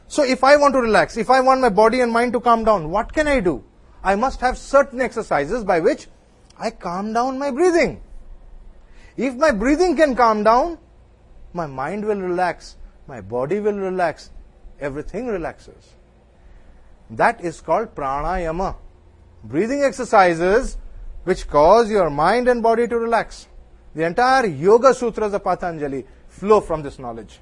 So if I want to relax, if I want my body and mind to calm down, what can I do? I must have certain exercises by which I calm down my breathing. If my breathing can calm down, my mind will relax, my body will relax, everything relaxes. That is called pranayama. Breathing exercises which cause your mind and body to relax. The entire Yoga Sutras of Patanjali flow from this knowledge.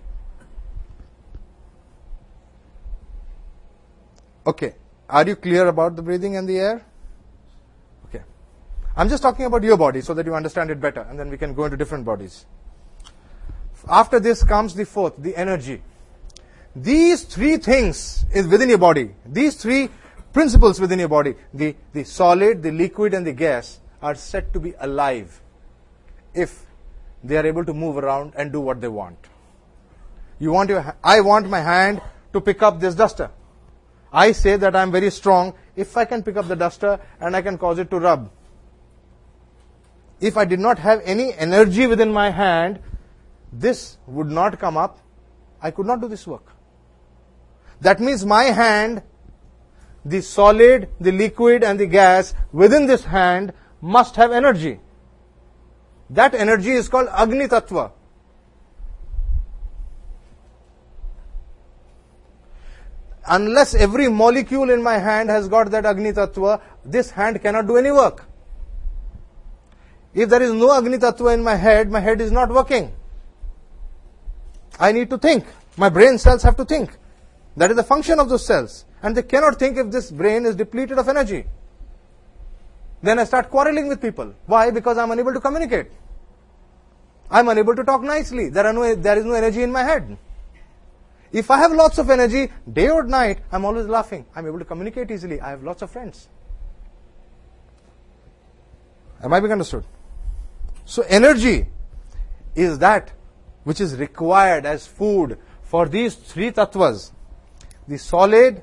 Okay, are you clear about the breathing and the air? Okay. I'm just talking about your body so that you understand it better, and then we can go into different bodies. After this comes the fourth, the energy. These three things is within your body. These three principles within your body, the solid, the liquid, and the gas, are said to be alive if they are able to move around and do what they want. I want my hand to pick up this duster. I say that I am very strong if I can pick up the duster and I can cause it to rub. If I did not have any energy within my hand, this would not come up. I could not do this work. That means my hand, the solid, the liquid, and the gas within this hand must have energy. That energy is called Agni Tattva. Unless every molecule in my hand has got that Agni Tattva, this hand cannot do any work. If there is no Agni Tattva in my head is not working. I need to think. My brain cells have to think. That is the function of those cells. And they cannot think if this brain is depleted of energy. Then I start quarreling with people. Why? Because I am unable to communicate. I am unable to talk nicely. There is no energy in my head. If I have lots of energy, day or night, I am always laughing. I am able to communicate easily. I have lots of friends. Am I being understood? So energy is that which is required as food for these three tattvas. The solid,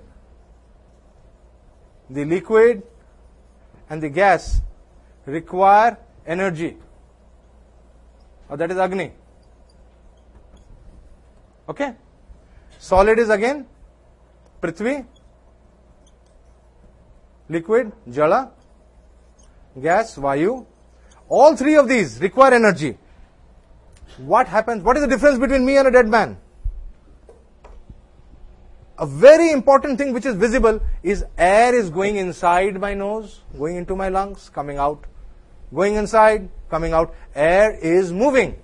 the liquid, and the gas require energy. Or that is Agni. Okay? Solid is again Prithvi, liquid, Jala, gas, Vayu. All three of these require energy. What happens? What is the difference between me and a dead man? A very important thing which is visible is air is going inside my nose, going into my lungs, coming out. Going inside, coming out. Air is moving.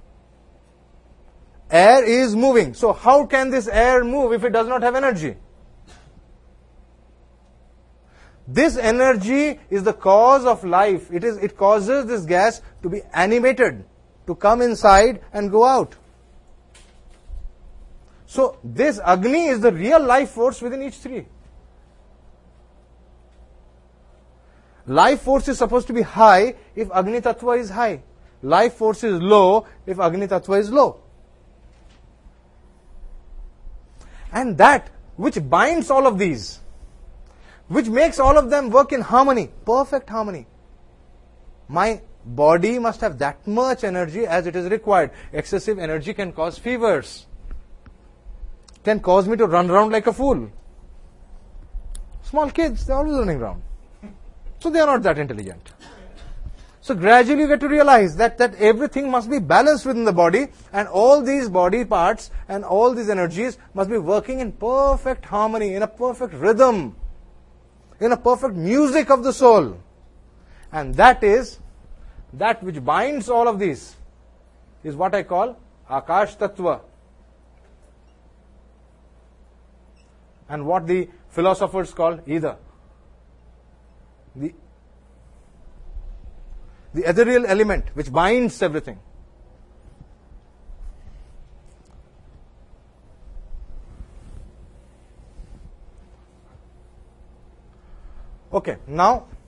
Air is moving. So how can this air move if it does not have energy? This energy is the cause of life. It causes this gas to be animated, to come inside and go out. So this Agni is the real life force within each three. Life force is supposed to be high if Agni Tattva is high. Life force is low if Agni Tattva is low. And that which binds all of these, which makes all of them work in harmony, perfect harmony. My body must have that much energy as it is required. Excessive energy can cause fevers, can cause me to run around like a fool. Small kids, they are always running around. So they are not that intelligent. So gradually you get to realize that everything must be balanced within the body, and all these body parts and all these energies must be working in perfect harmony, in a perfect rhythm, in a perfect music of the soul. And that is, that which binds all of these is what I call Akash Tattva. And what the philosophers call Ida. The ethereal element which binds everything. Okay, now